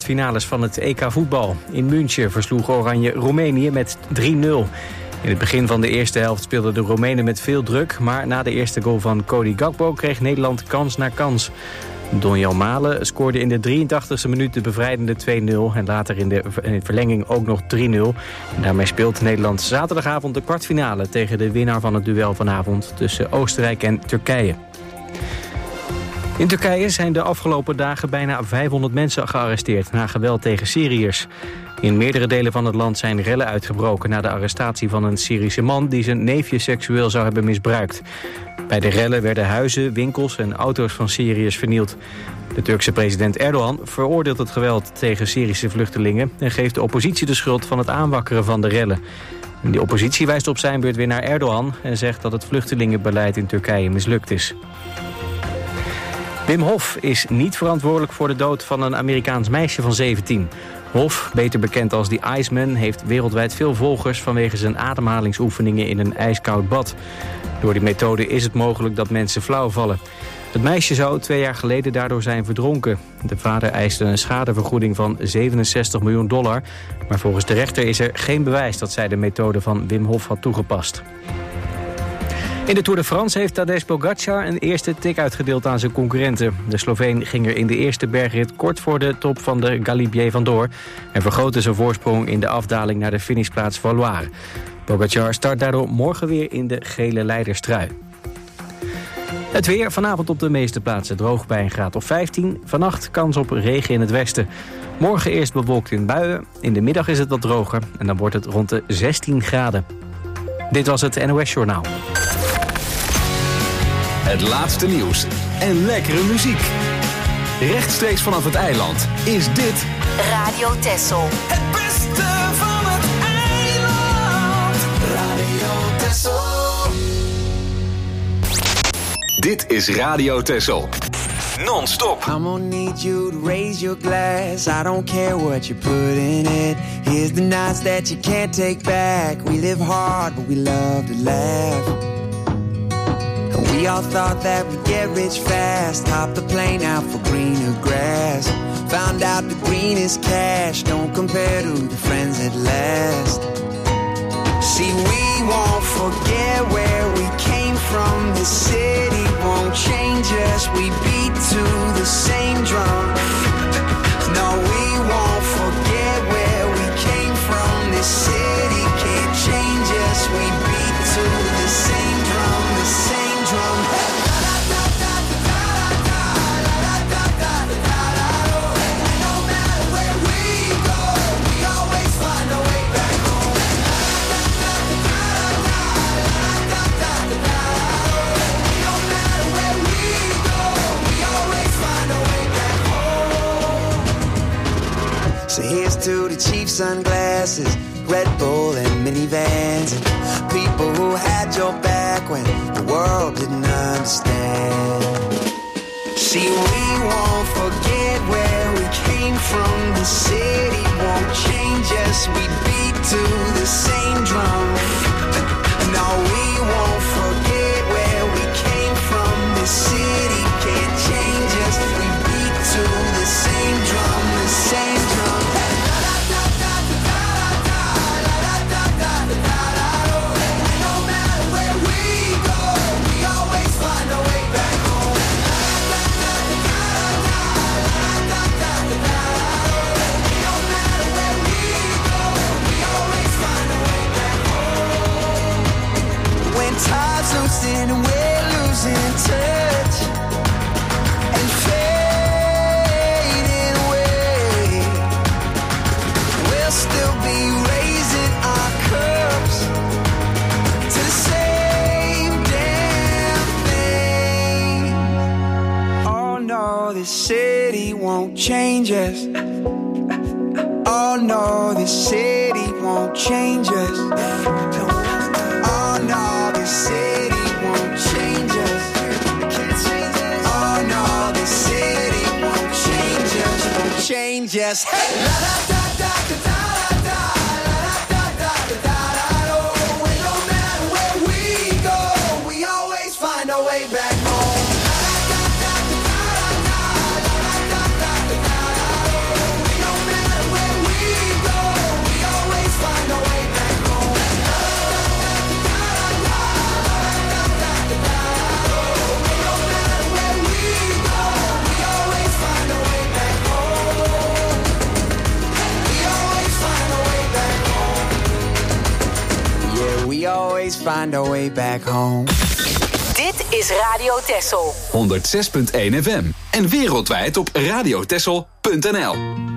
kwartfinales van het EK voetbal. In München versloeg Oranje Roemenië met 3-0. In het begin van de eerste helft speelden de Roemenen met veel druk, maar na de eerste goal van Cody Gakpo kreeg Nederland kans na kans. Donjan Malen scoorde in de 83e minuut de bevrijdende 2-0... en later in de verlenging ook nog 3-0. En daarmee speelt Nederland zaterdagavond de kwartfinale... tegen de winnaar van het duel vanavond tussen Oostenrijk en Turkije. In Turkije zijn de afgelopen dagen bijna 500 mensen gearresteerd... na geweld tegen Syriërs. In meerdere delen van het land zijn rellen uitgebroken... na de arrestatie van een Syrische man die zijn neefje seksueel zou hebben misbruikt. Bij de rellen werden huizen, winkels en auto's van Syriërs vernield. De Turkse president Erdogan veroordeelt het geweld tegen Syrische vluchtelingen... en geeft de oppositie de schuld van het aanwakkeren van de rellen. En de oppositie wijst op zijn beurt weer naar Erdogan... en zegt dat het vluchtelingenbeleid in Turkije mislukt is. Wim Hof is niet verantwoordelijk voor de dood van een Amerikaans meisje van 17. Hof, beter bekend als The Iceman, heeft wereldwijd veel volgers... vanwege zijn ademhalingsoefeningen in een ijskoud bad. Door die methode is het mogelijk dat mensen flauw vallen. Het meisje zou 2 jaar geleden daardoor zijn verdronken. De vader eiste een schadevergoeding van $67 miljoen... maar volgens de rechter is er geen bewijs dat zij de methode van Wim Hof had toegepast. In de Tour de France heeft Tadej Pogacar een eerste tik uitgedeeld aan zijn concurrenten. De Sloveen ging er in de eerste bergrit kort voor de top van de Galibier vandoor... en vergrootte zijn voorsprong in de afdaling naar de finishplaats Valois. Pogacar start daardoor morgen weer in de gele leiderstrui. Het weer vanavond op de meeste plaatsen droog bij een graad of 15. Vannacht kans op regen in het westen. Morgen eerst bewolkt in buien. In de middag is het wat droger en dan wordt het rond de 16 graden. Dit was het NOS Journaal. Het laatste nieuws en lekkere muziek. Rechtstreeks vanaf het eiland is dit Radio Texel. Het beste van het eiland. Radio Texel. Dit is Radio Texel. Non-stop. I'm gonna need you to raise your glass. I don't care what you put in it. Here's the nights that you can't take back. We live hard, but we love to laugh. We all thought that we'd get rich fast. Hop the plane out for greener grass. Found out the greenest cash don't compare to the friends at last. See, we won't forget where we came from. The city won't change us. We beat to the same drum. No, we won't forget where we came from. The city can't change us. We beat to the same drum, the same drum. So here's to the cheap sunglasses, Red Bull and minivans, and people who had your back when the world didn't understand. See, we won't forget where we came from. The city won't change us. We beat to the same drum. No, we won't forget where we came from. The city can't change us. We beat to the same drum, the same drum. And we're losing touch and fading away. We'll still be raising our cups to the same damn thing. Oh no, this city won't change us. Oh no, this city won't change us. Oh no, this city won't change us. Oh no, this city won't change us. Won't change us. Hey! La da da da da da da da da da da. Oh, it don't matter where we go, we always find our way back home. La da da da da da da da da. It don't find our way back home. Dit is Radio Texel. 106.1 FM. En wereldwijd op radiotexel.nl.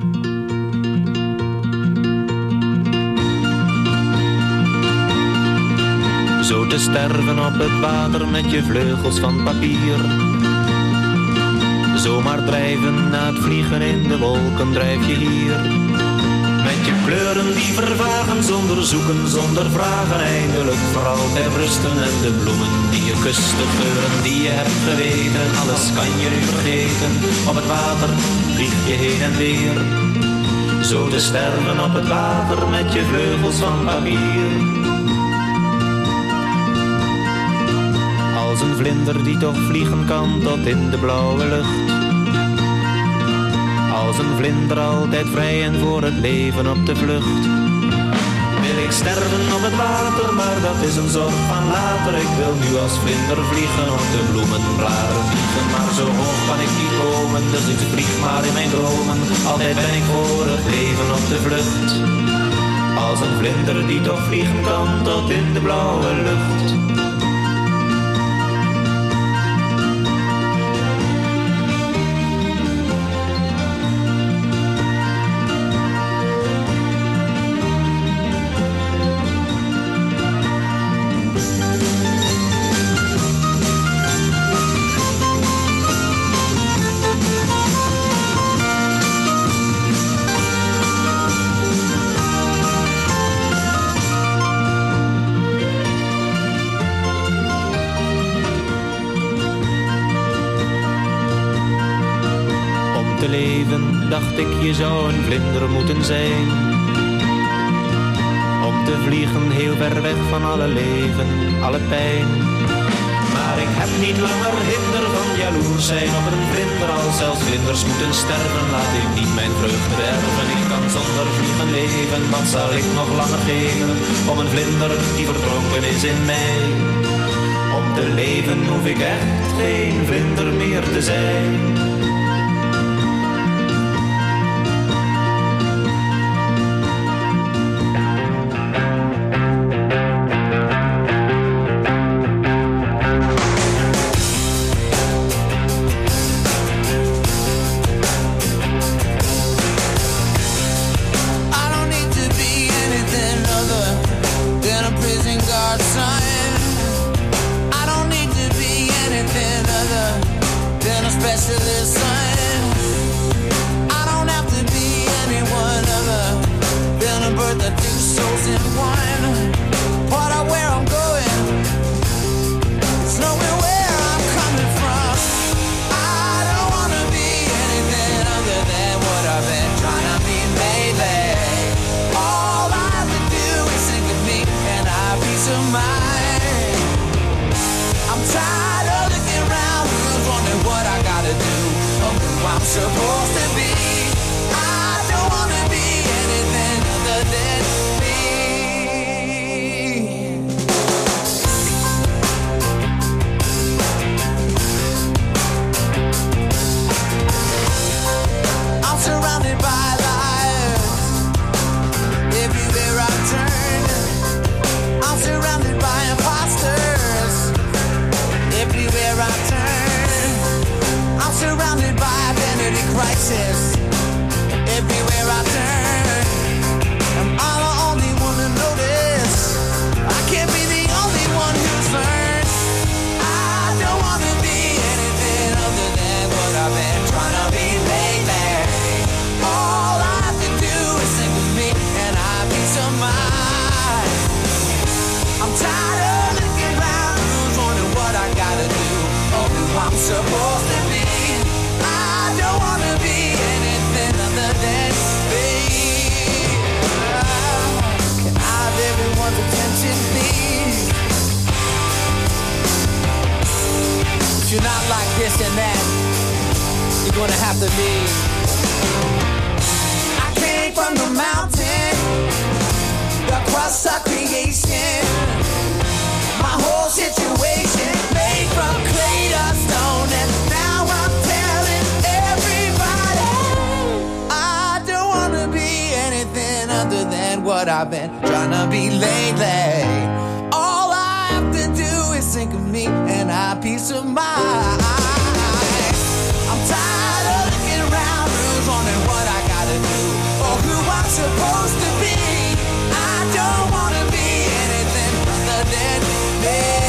Zo te sterven op het water met je vleugels van papier. Zomaar drijven na het vliegen in de wolken drijf je hier. Met je kleuren die vervagen zonder zoeken, zonder vragen. Eindelijk voor altijd rusten en de bloemen die je kust, de geuren die je hebt geweten. Alles kan je nu vergeten, op het water vlieg je heen en weer. Zo te sterven op het water met je vleugels van papier. Als een vlinder die toch vliegen kan tot in de blauwe lucht. Als een vlinder altijd vrij en voor het leven op de vlucht. Wil ik sterven op het water, maar dat is een zorg van later. Ik wil nu als vlinder vliegen op de bloemenbladen vliegen. Maar zo hoog kan ik niet komen, dus ik vlieg maar in mijn dromen. Altijd ben ik voor het leven op de vlucht. Als een vlinder die toch vliegen kan tot in de blauwe lucht. Dacht ik, je zou een vlinder moeten zijn. Om te vliegen heel ver weg van alle leven, alle pijn. Maar ik heb niet langer hinder van jaloers zijn op een vlinder. Als zelfs vlinders moeten sterven, laat ik niet mijn vreugde erven. Ik kan zonder vliegen leven, wat zal ik nog langer geven? Om een vlinder die verdronken is in mij. Om te leven hoef ik echt geen vlinder meer te zijn. I've been trying to be lately. All I think of me and our peace of mind. I'm tired of looking around, who's wondering what I gotta do or who I'm supposed to be. I don't wanna be anything other than me.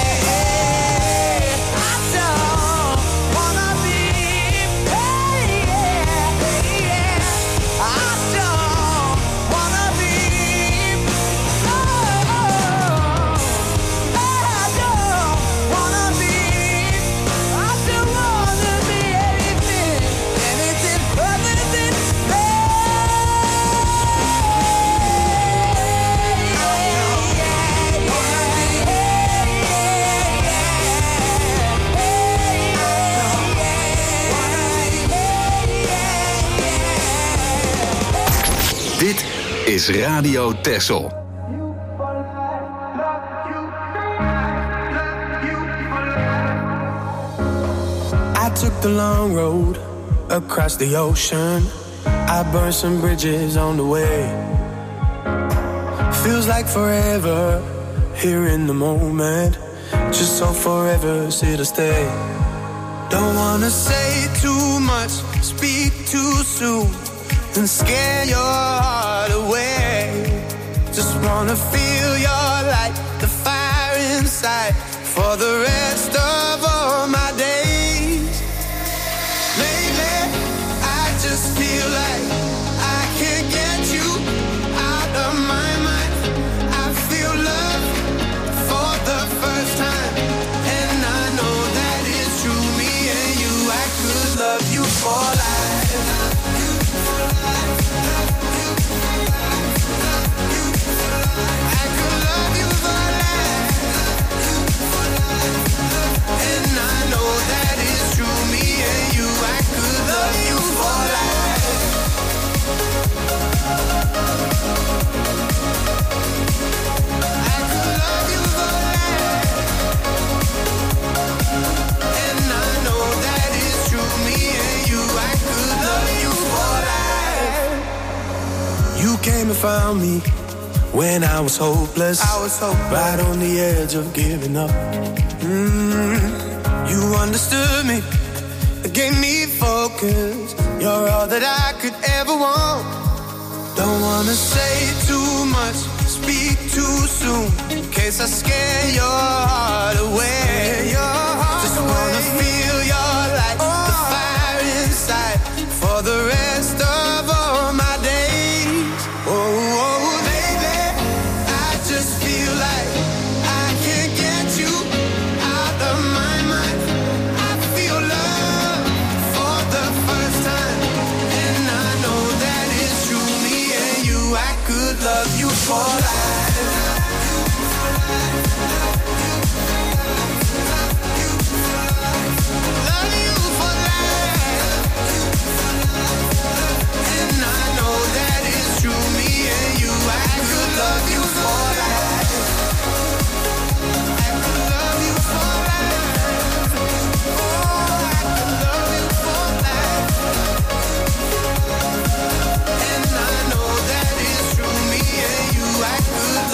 Dit is Radio Texel. I took the long road across the ocean. I burned some bridges on the way. Feels like forever here in the moment. Just so forever's here to stay. Don't wanna say too much, speak too soon and scare your heart away. Just wanna feel your light, the fire inside, for the rest of all my days. Lately, I just feel like I can't get you out of my mind. I feel love for the first time, and I know that it's true. Me and you, I could love you for life. Came and found me when I was hopeless. Right on the edge of giving up. You understood me, gave me focus. You're all that I could ever want. Don't wanna say too much, speak too soon, in case I scare your heart away. Just wanna feel your light, the fire inside, for the rest of all my days. Oh, baby, I just feel like I can't get you out of my mind. I feel love for the first time, and I know that it's true. Me and you, I could love you for life. Love you for life. And I know that it's true. Me and you, I could love you for life. I could love you for life. Oh, I could love you for life. And I know that it's true. Me and you, I could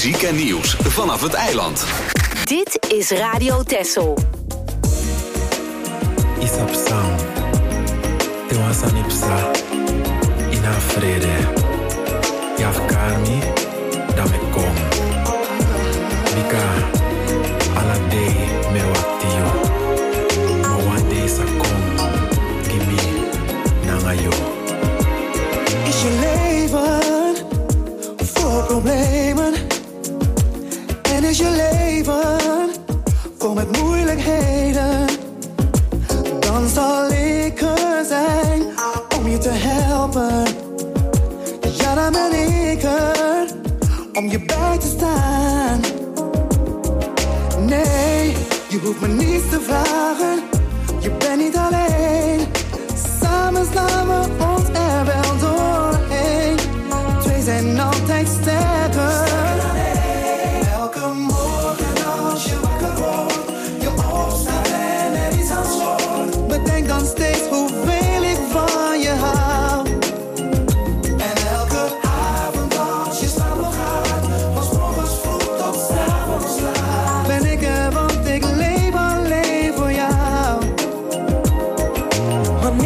muziek en nieuws vanaf het eiland. Dit is Radio Texel. Isap Sam, Tewasan Ipsa, Ina Frede, Yafkarmi, Dame Kom, Mika, Alade, Merwatio, Mawande Sakom, Gimi, Nangayo. Is je leven vol problemen? En is je leven vol met moeilijkheden? Dan zal ik er zijn om je te helpen. Ja, dan ben ik er om je bij te staan. Nee, je hoeft me niets te vragen. Je bent niet alleen. Samen slaan we ons er wel doorheen. Twee zijn altijd sterker. Elke morgen als je wakker wordt, je opstaat en er iets aan schort. Bedenk dan steeds hoeveel ik van je hou. En elke avond als je slapen gaat, van 's morgens vroeg tot 's avonds laat, ben ik er, want ik leef alleen voor jou. Want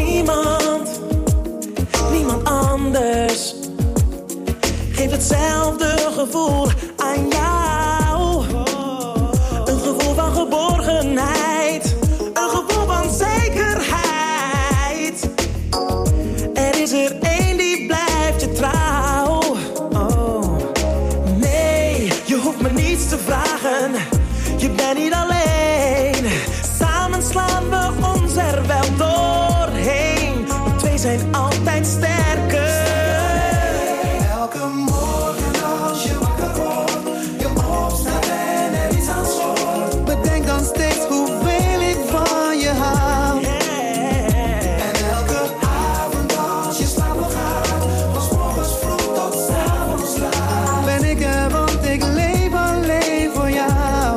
niemand anders geeft hetzelfde gevoel aan jou. Een gevoel van geborgenheid, een gevoel van zekerheid. Er is er één die blijft je trouw. Oh, nee, je hoeft me niets te vragen. Je bent niet alleen. Samen slaan we ons er wel doorheen. We twee zijn altijd sterker. Elke morgen als je wakker wordt, je opstaat en er iets aan schort. Bedenk dan steeds hoeveel ik van je hou. En elke avond als je slapen gaat, van 's morgens vroeg tot 's avonds laat, ben ik er, want ik leef alleen voor jou.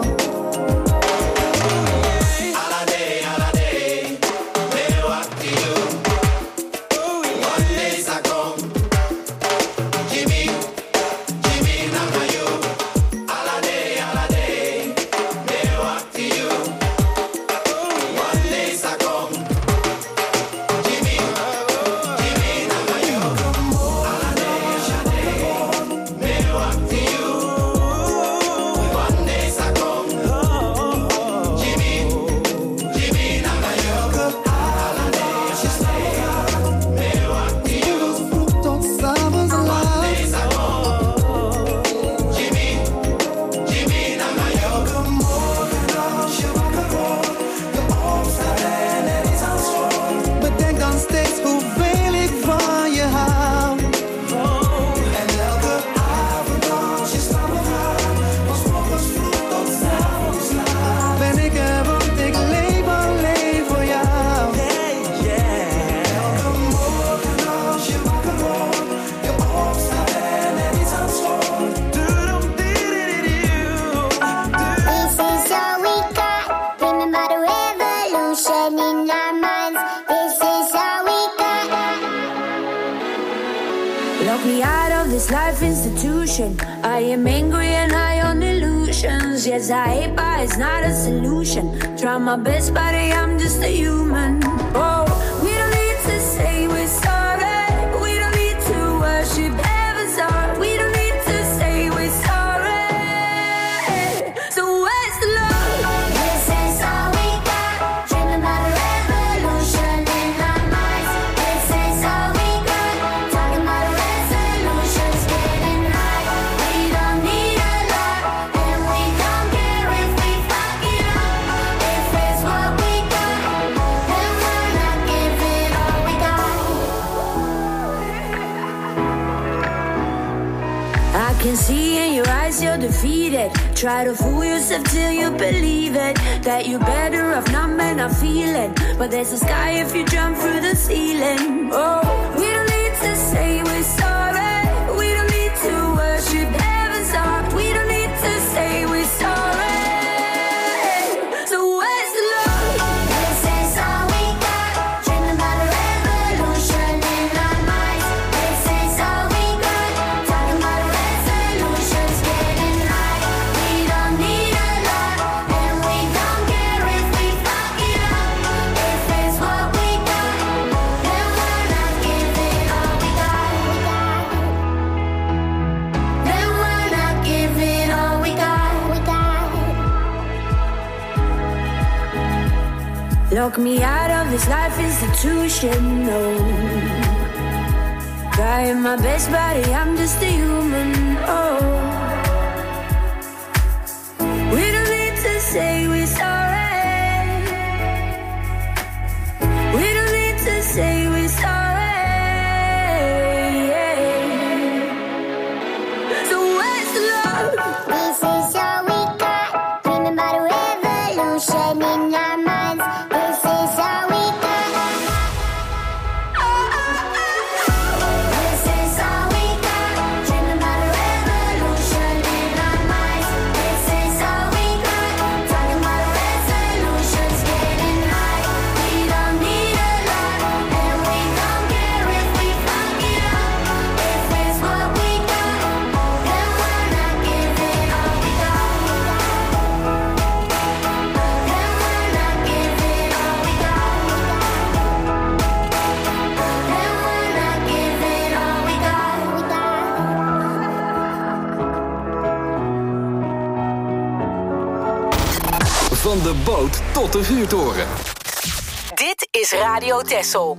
Bedenk dan steeds hoeveel ik van je hou. En elke avond als je slapen gaat, van 's morgens vroeg tot 's avonds laat, ben ik er, want ik leef alleen voor jou. Elke morgen als je wakker wordt, je opstaat en er iets aan schort. This is all we got. Remember the revolution in our minds. This is all we got. Lock me out of this life institution. I am angry and high on illusions. Yes, I hate, but it's not a solution. Try my best, buddy, I'm just a human. Oh, we don't need to say we're sorry. We don't need to worship heaven's heart. We don't need to say we're sorry. So where's the love? This is all we got. Dreaming about a revolution in our minds. This is all we got. Talking about resolutions, getting high. We don't need a lot, and we don't care if we fuck it up. If it's what we got, then we're not giving all we got. I can see in your eyes you're defeated. Try to fool yourself till you believe it. That you're better off numb and not feeling. But there's a sky if you jump through the ceiling. Oh, we don't need to say we're sorry. We don't need to worship heaven's heart. We don't need to say we're sorry. So where's the love? This is all we got. Dreaming about a revolution in our minds. This is all we got. Talking about resolutions, getting high. Lock me out of this life institution, no. Trying my best, buddy, I'm just a human, oh. We don't need to say we're sorry. We don't need to say we're sorry. So where's the love? This is all we got. Dreaming about a revolution in our minds. This is all we got. This is all we got. Dreaming about a revolution in our minds. This is all we got. Talking about resolutions, getting high. We don't need a lot, and we don't care if we fuck it up. If it's what we got, then we're not giving all we got. Then we're not giving all we got. Then we're not giving all we got. Van de boot tot de vuurtoren. Dit is Radio Texel.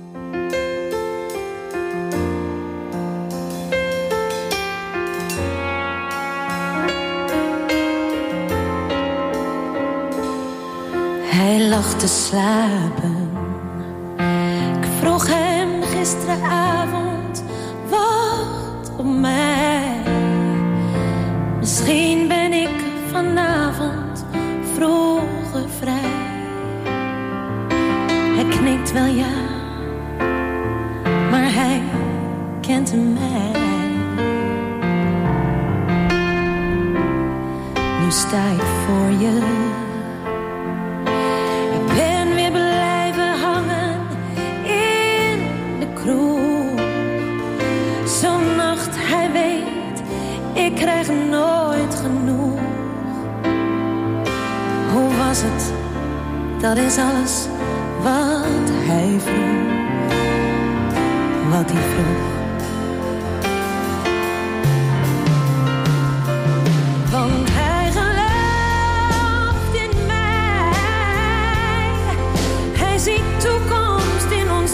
Hij lag te slapen. Ik vroeg hem gisteravond, wacht op mij. Misschien ben ik vanavond vroeger vrij. Hij knikt wel ja, maar hij kent mij. Nu sta ik voor je. Ik ben weer blijven hangen in de kroeg. Zo'n nacht, hij weet, ik krijg nooit genoeg. Hoe was het? Dat is alles wat hij vroeg. Wat hij vroeg. Want hij gelooft in mij. Hij ziet toekomst in ons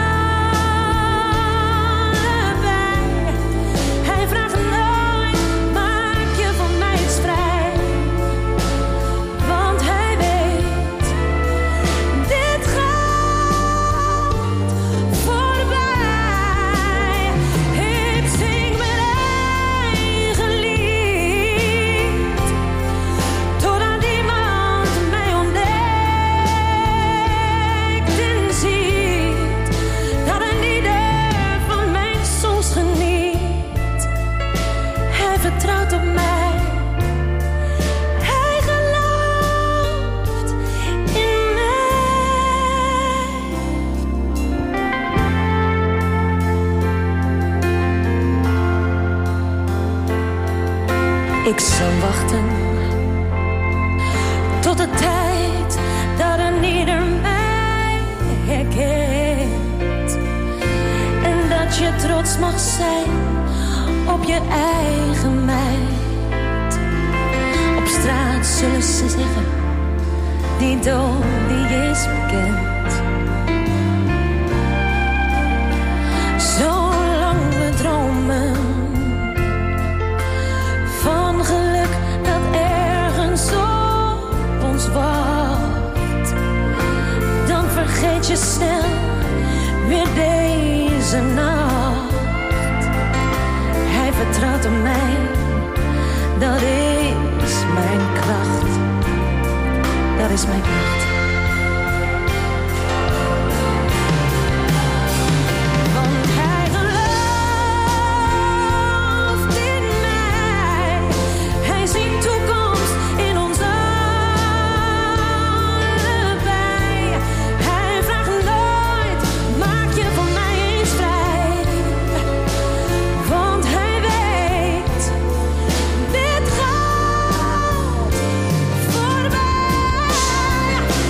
allebei. Hij vraagt nooit, maak je van mij eens vrij. Want hij weet, dit gaat voorbij. Ik zing mijn eigen lied, totdat iemand mij ontdekt en ziet dat een ieder van mijn soms geniet. Hij vertrouwt op mij, hij gelooft in mij. Ik zal wachten tot de tijd dat een ieder mij herkent. En dat je trots mag zijn op je eigen meid. Op straat zullen ze zeggen, die dood die is bekend. Zolang we dromen van geluk dat ergens op ons wacht, dan vergeet je snel weer deze nacht. Hij vertrouwt op mij, dat is mijn kracht. Dat is mijn kracht. Want hij gelooft in mij. Hij ziet toekomst in ons allebei. Hij vraagt nooit, maak je van mij eens vrij. Want hij weet, dit gaat voorbij.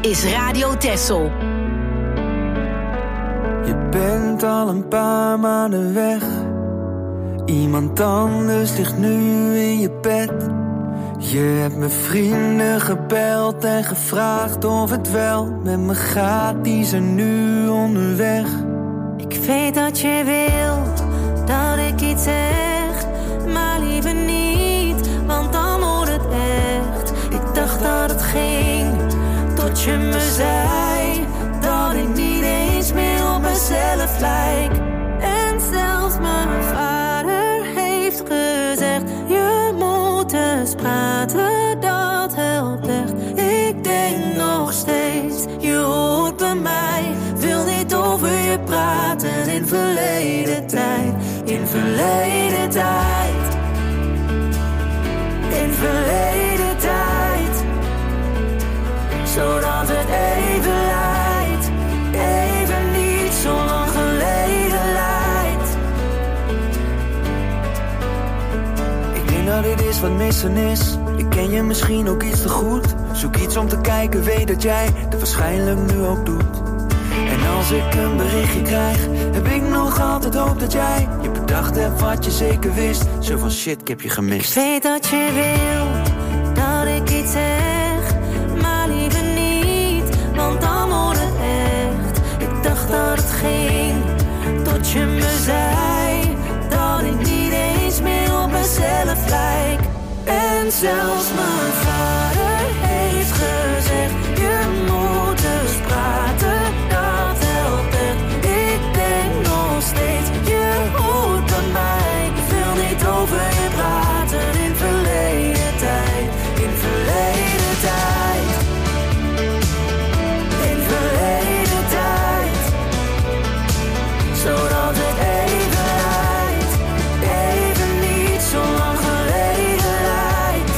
is Radio Texel. Je bent al een paar maanden weg. Iemand anders ligt nu in je bed. Je hebt mijn vrienden gebeld en gevraagd of het wel met me gaat. Die zijn nu onderweg. Ik weet dat je wil dat ik iets zeg, maar liever niet, want dan wordt het echt. Ik dacht dat het ging, tot je me zei dat ik niet eens meer op mezelf lijk. En zelfs mijn vader heeft gezegd, je moet eens praten, dat helpt echt. Ik denk nog steeds, je hoort bij mij, wil niet over je praten in verleden tijd. In verleden tijd. In verleden tijd. Zodat het even lijkt, even niet zo lang geleden lijkt. Ik denk dat dit is wat missen is. Ik ken je misschien ook iets te goed. Zoek iets om te kijken, weet dat jij dat waarschijnlijk nu ook doet. En als ik een berichtje krijg, heb ik nog altijd hoop dat jij je bedacht hebt wat je zeker wist. Zo van shit, ik heb je gemist. Ik weet dat je wil dat ik iets zeg, maar liever niet, want dan wordt het echt. Ik dacht dat het ging, tot je me zei dat ik niet eens meer op mezelf lijk. En zelfs mijn vader heeft gezegd, je moet eens praten, dat helpt echt. Ik denk nog steeds, je hoort bij mij. Ik wil niet over je praten in verleden tijd. In verleden tijd. In verleden tijd. Zodat het even lijkt, even niet zo lang geleden lijkt.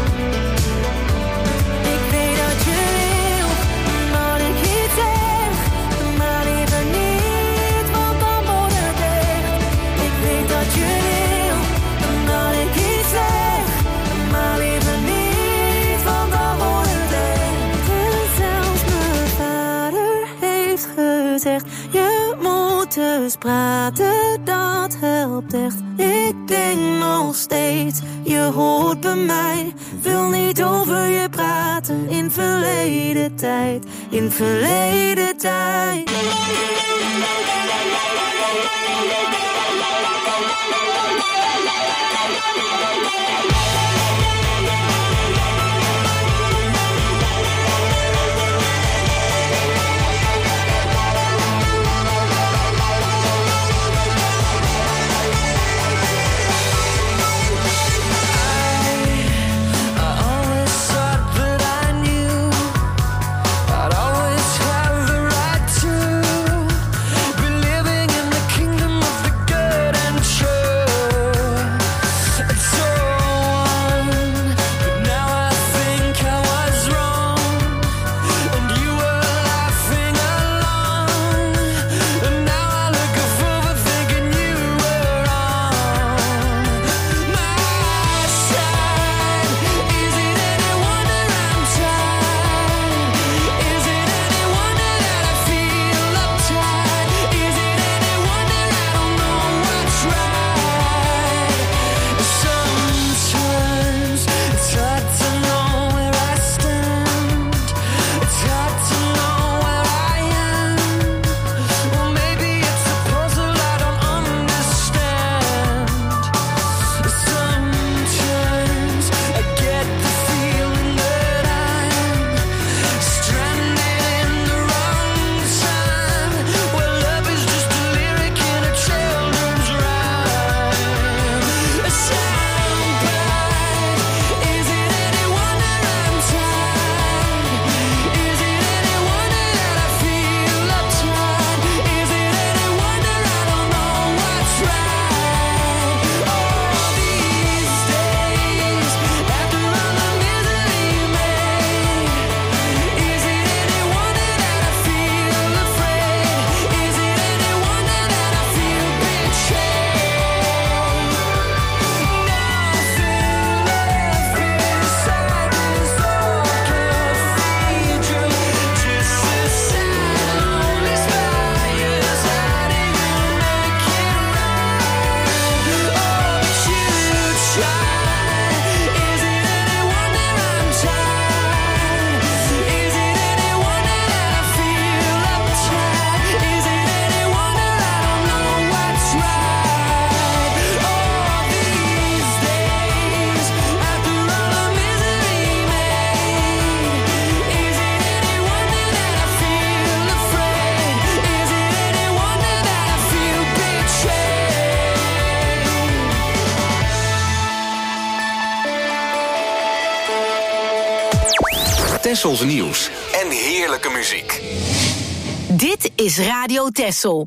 Ik weet dat je wil dat ik iets zeg, maar liever niet, want dan wordt het echt. Ik weet dat je wil dat ik iets zeg, maar liever niet, want dan wordt het echt. En zelfs mijn vader heeft gezegd, je moet eens praten, dat helpt echt. Ik denk nog steeds, je hoort bij mij, wil niet over je praten in verleden tijd. In verleden tijd. I'd always have the right to Tessels nieuws en heerlijke muziek. Dit is Radio Tessel.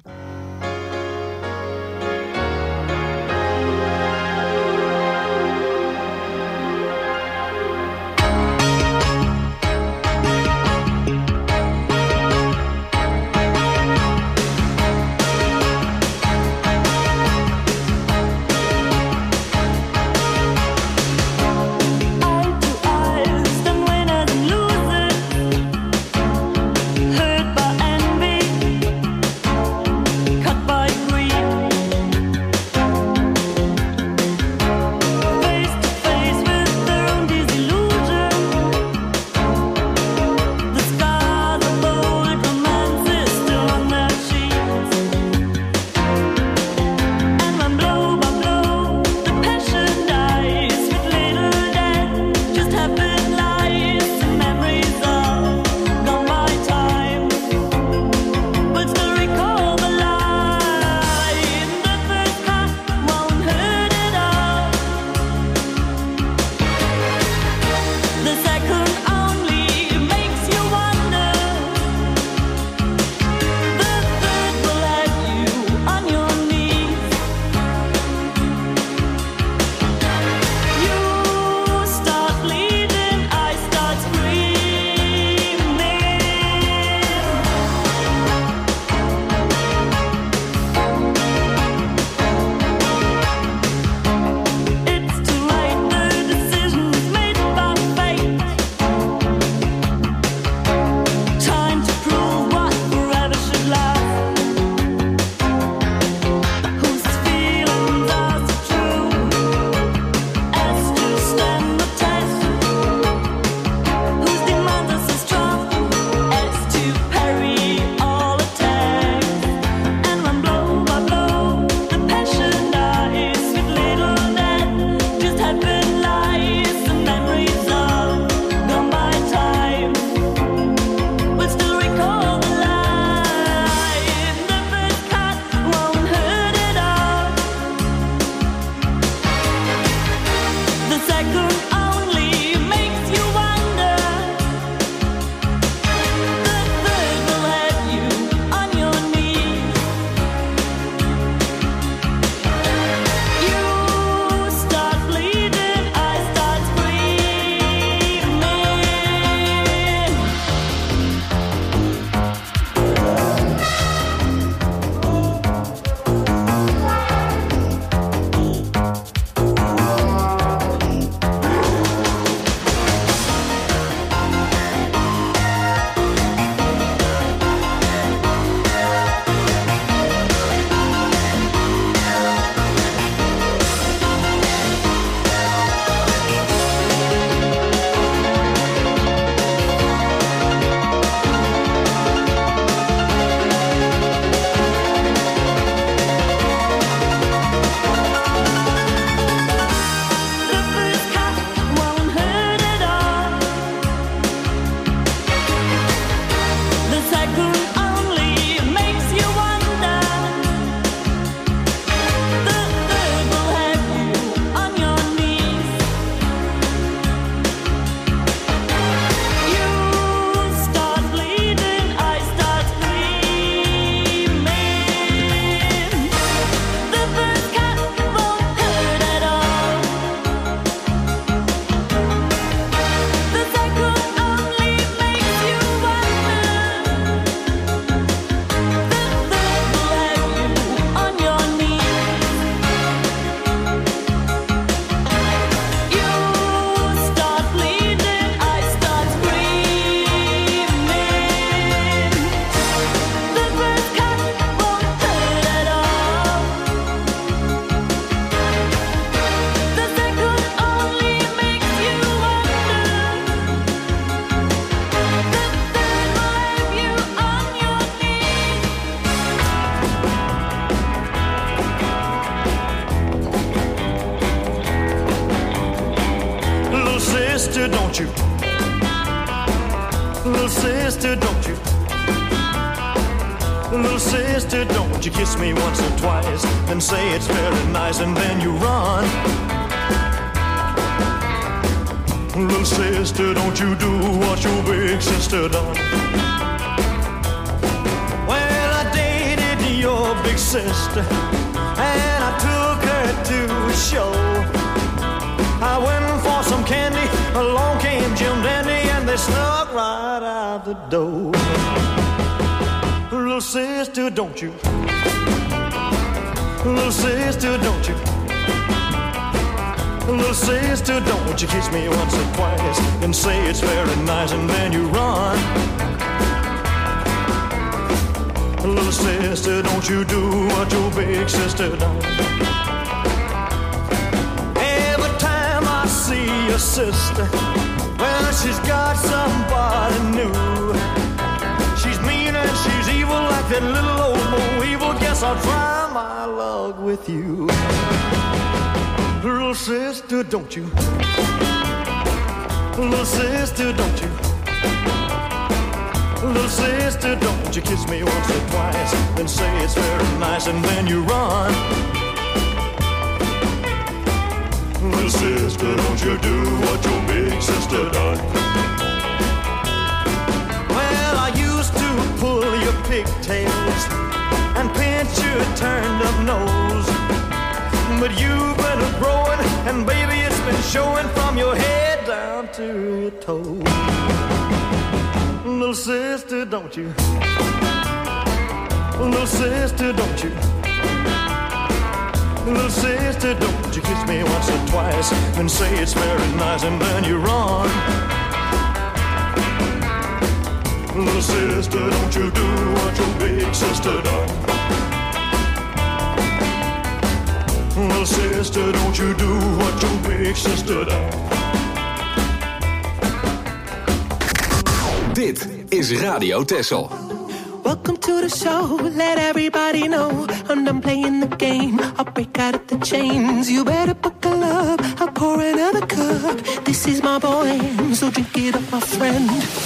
sister, don't you? Little sister, don't you? Little sister, don't you kiss me once or twice, then say it's very nice, and then you run. Little sister, don't you do what your big sister done. Well, I dated your big sister, and I took her to a show. I went for some candy, along came Jim Dandy, and they snuck right out the door. Little sister, don't you? Little sister, don't you? Little sister, don't you kiss me once or twice and say it's very nice and then you run. Little sister, don't you do what your big sister done. Every time I see your sister, well, she's got somebody new. She's mean and she's evil like that little old Mo Evil. Guess I'll try my luck with you. Little sister, don't you? Little sister, don't you? Little sister, don't you kiss me once or twice and say it's very nice and then you run. Little sister, don't you do what your big sister done. Well, I used to pull your pigtails and pinch your turned up nose, but you've been growing, and baby, it's been showing from your head down to your toes. Little sister, don't you? Little sister, don't you? Little sister, don't you kiss me once or twice and say it's very nice and then you run. Little sister, don't you do what your big sister done. Little sister, don't you do what your big sister done. Dit is Radio Texel. Welcome to the show, let everybody know I'm done playing the game, I'll break out of the chains. You better buckle up, I'll pour another cup. This is my boy, so drink it up, my friend.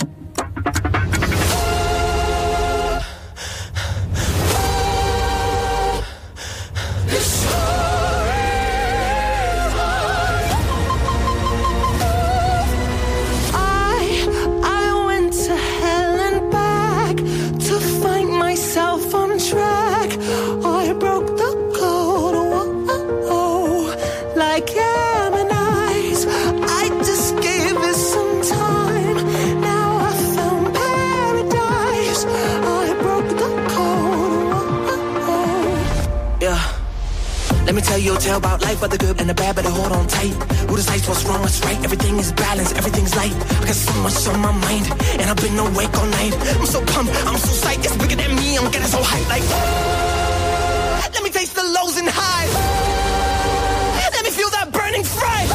You'll tell about life, but the good and the bad, better hold on tight. Who decides what's wrong, what's right? Everything is balanced, everything's light. I got so much on my mind, and I've been awake all night. I'm so pumped, I'm so psyched, it's bigger than me, I'm getting so hyped like. Let me taste the lows and highs. Let me feel that burning fire.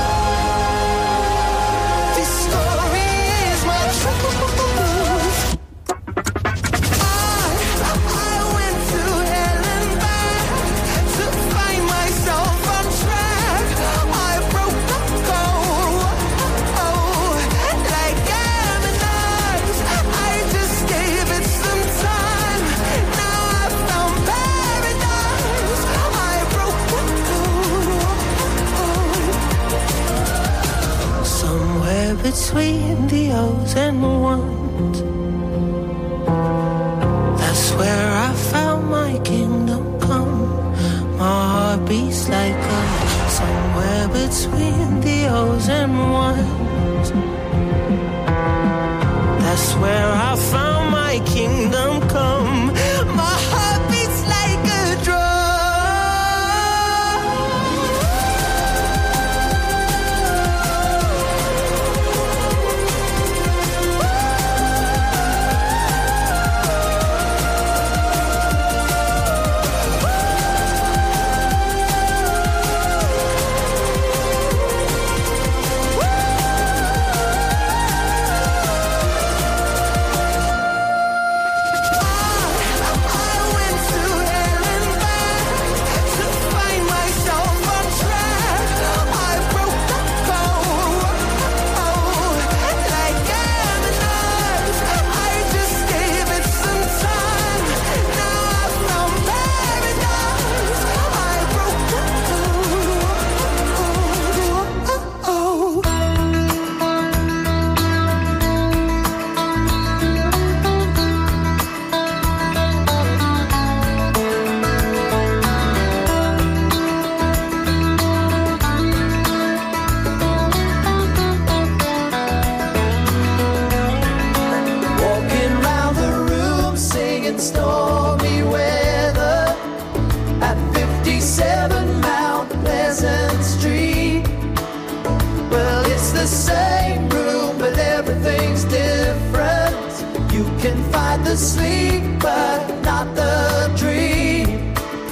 This story is my truth. Between the O's and the ones, that's where I found my kingdom come. My heart beats like a somewhere between the O's and ones. That's where I found my kingdom come. My heart beats like a drum. in stormy weather at 57 Mount Pleasant Street. Well, it's the same room, but everything's different. You can fight the sleep, but not the dream.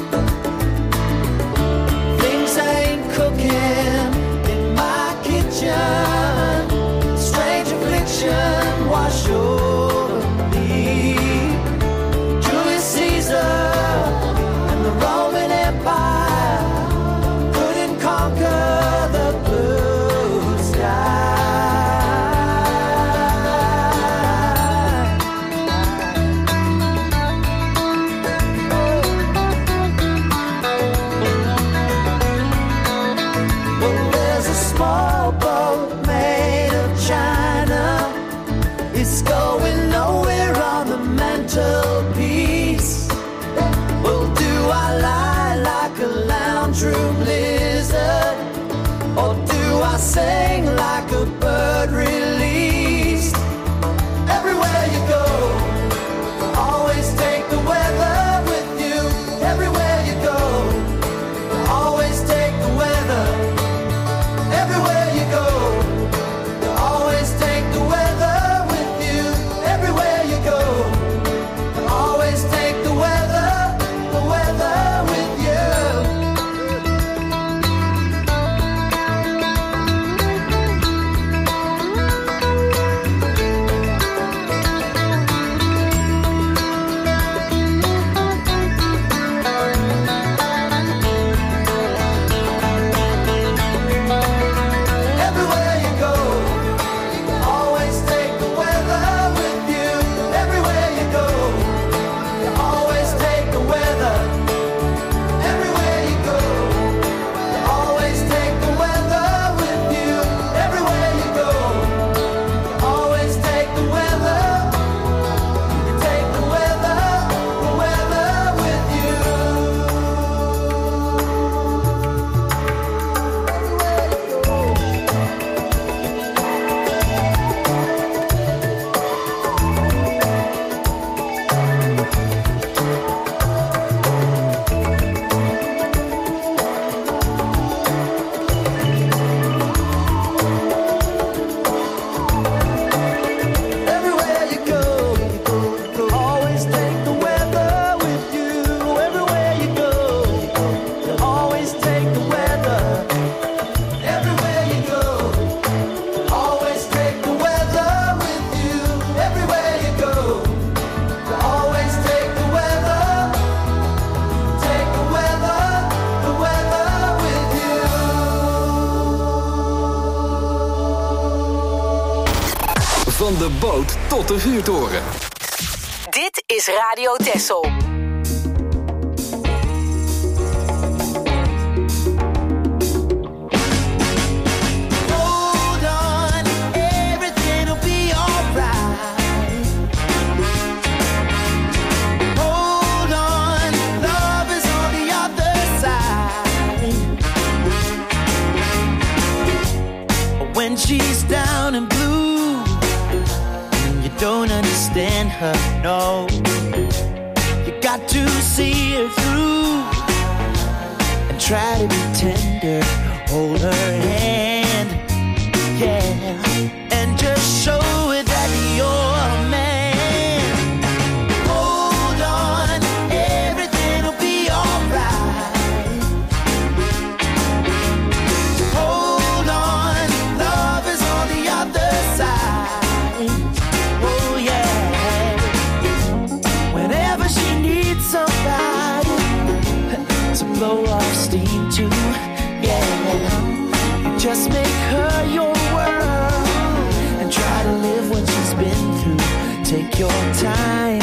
Things ain't cooking in my kitchen. Strange affliction wash over me. Julius Caesar and the Roman Empire couldn't conquer the blue sky. Well, there's a small boat made of china. It's going nowhere on the mantelpiece. Well, do I lie like a lounge room lizard, or do I sing like a bird released? Everywhere you go, always take the weather with you. Everywhere you go, always take the weather. Everywhere you go, you always take the weather with you. Everywhere you go, you always take the weather with you. Everywhere you go, you always take the weather with you. Everywhere you go, you always take the weather. Everywhere you go, you always take the weather with you. Everywhere you go, you always take the weather. You take the weather with you. Everywhere you go, always take the weather with you. Everywhere you go, always take the weather. Everywhere you go, always take the weather with you. Everywhere you go, always take the weather. Take the weather with you. Van de boot tot de vuurtoren. Dit is Radio Texel. Hold on, everything'll be alright. Hold on, love is on the other side. When she's down and blue, and you don't understand her, no. You got to see her through and try to be tender. Hold her hand, yeah, and just show her that you're a man. Hold on, everything'll be alright. Hold on, love is on the other side. Oh yeah. Whenever she needs somebody to blow off steam to, yeah, you just make her your world and try to live when she's been through. Take your time,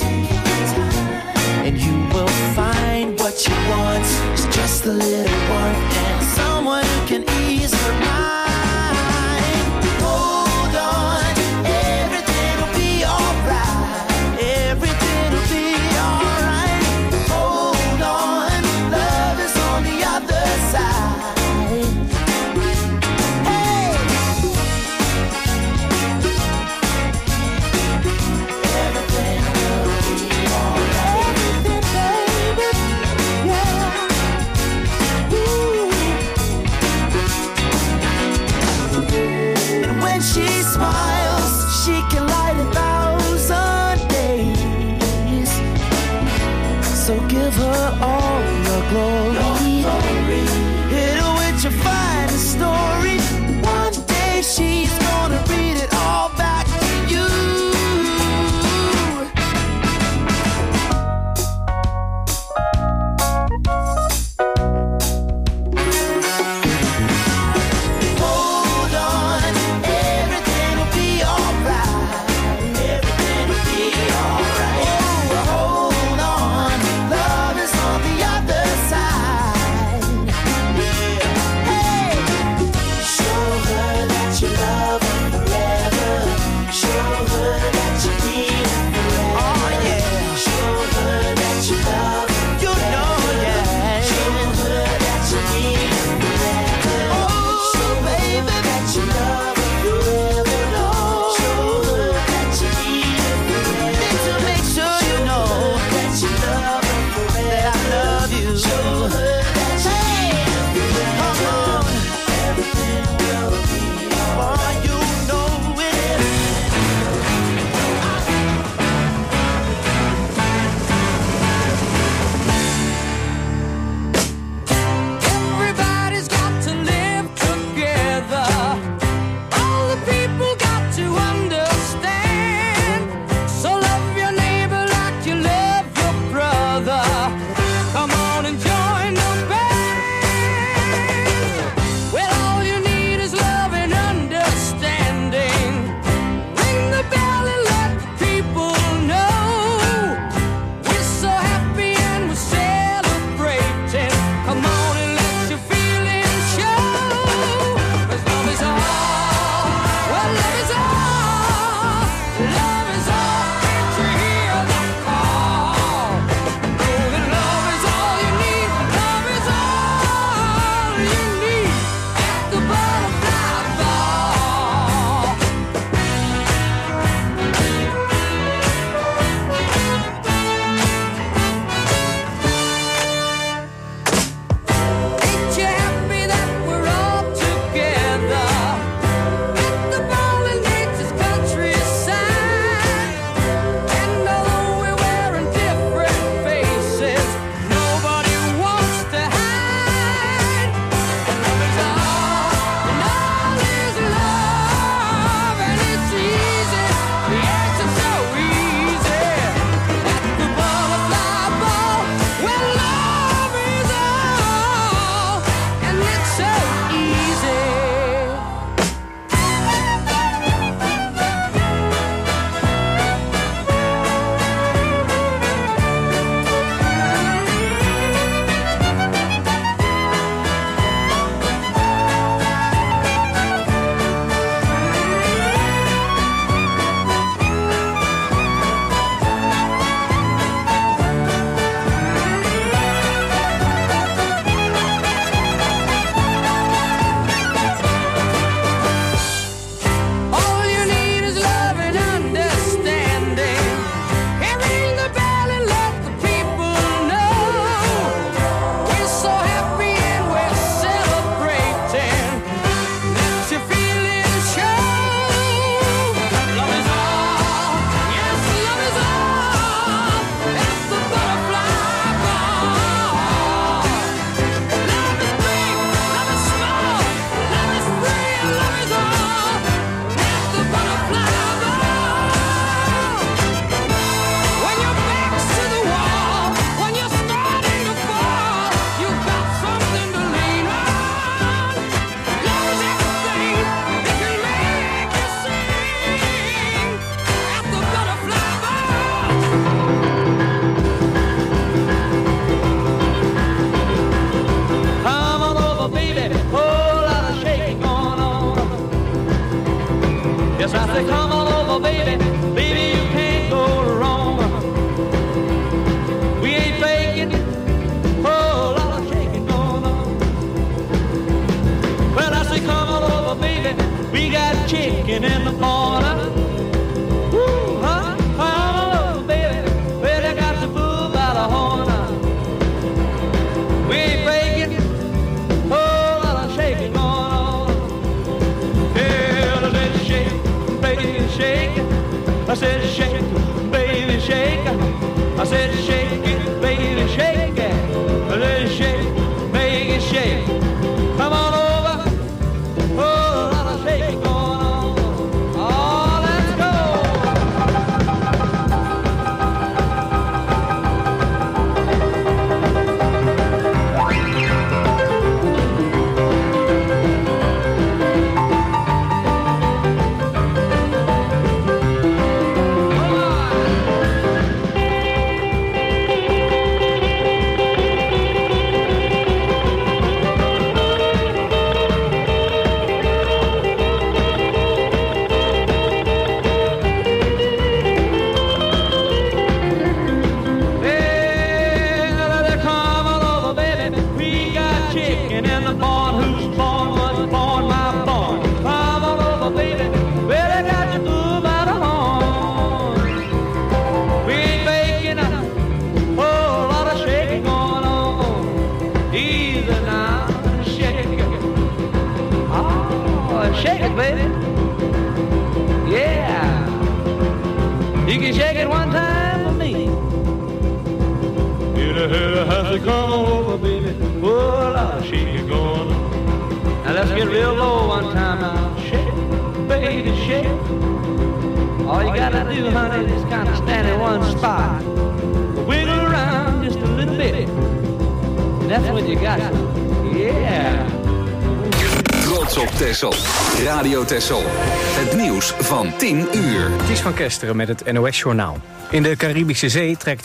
and you will find what she wants is just a little warmth and someone who can ease her mind. Hold on, everything'll be alright. Everything'll be alright. Hold on, love is on the other side. Hey, everything give her all your glory. Hit her with your finest story. One day she's gonna read it all back to you. Hold on, everything will be alright. Everything will be alright. Oh, hold on, love is on the other side. Hey, show her that you love so come on over, baby. Oh, Lord, shake it going on. Now let's get real low one time now. Shake, baby, shake. All you gotta do, honey, is kind of stand in one spot. Wiggle around just a little bit. That's what you got. Yeah. Trots op Texel. Radio Texel. Het nieuws van 10 uur. Het is van Kesteren met het NOS-journaal. In de Caribische Zee trekt